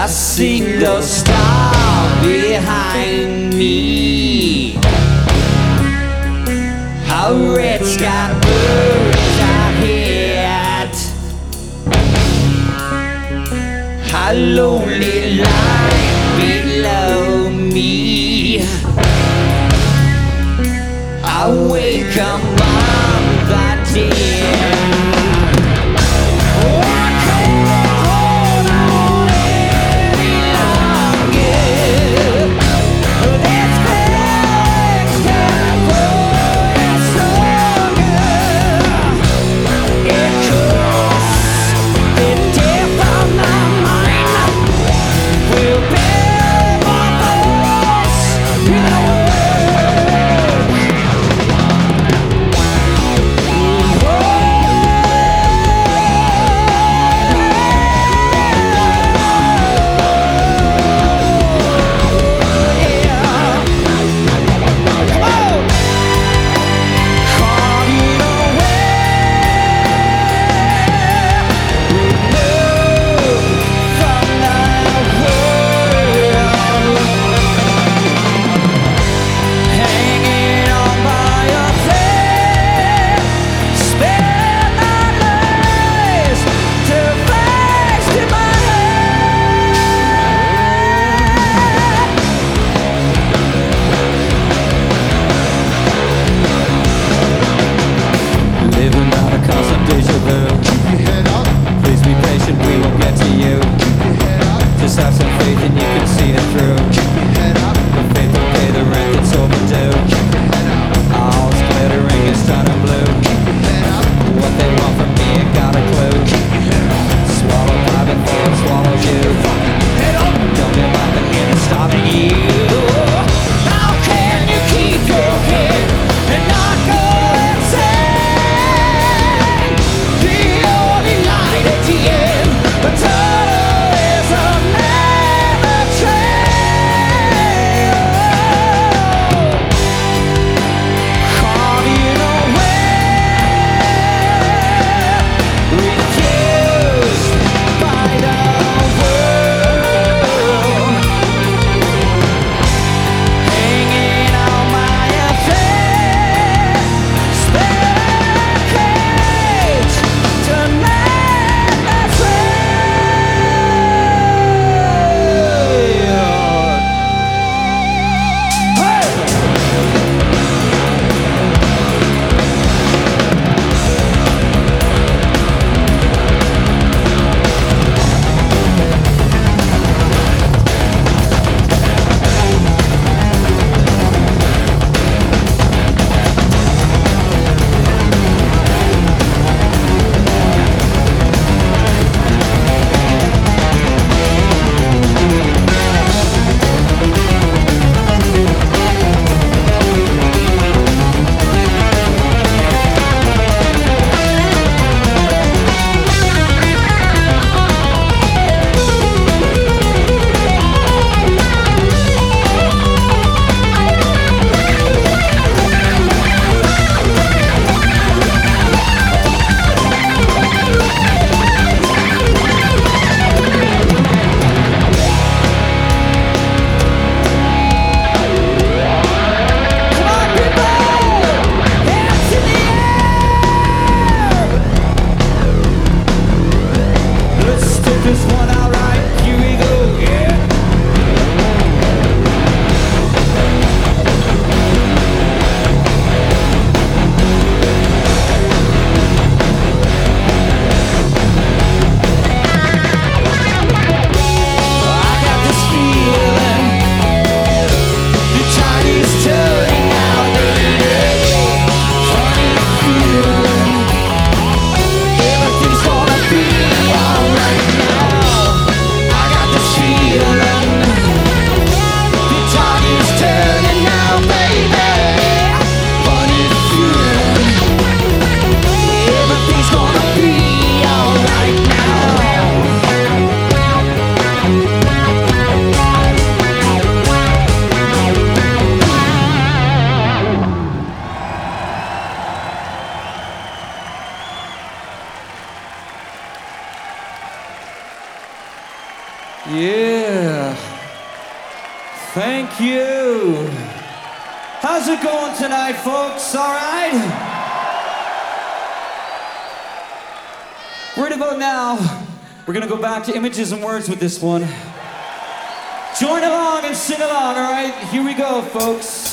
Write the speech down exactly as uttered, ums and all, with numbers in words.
a single star behind me. A red sky burns ahead, a lonely light below me. I wake among the dead. Just have some faith and you can see it through. The faith will pay the rent that's overdue. All's glittering, it's turning blue. What they want from me, ain't got a clue. Swallow by before it swallows you. Don't be laughing here and stopping you. How can you keep your head and not go insane? The only light at the end, the tunnel is a never train. Yeah. Thank you. How's it going tonight, folks? All right? Right about now, we're gonna go back to images and words with this one. Join along and sing along, all right? Here we go, folks.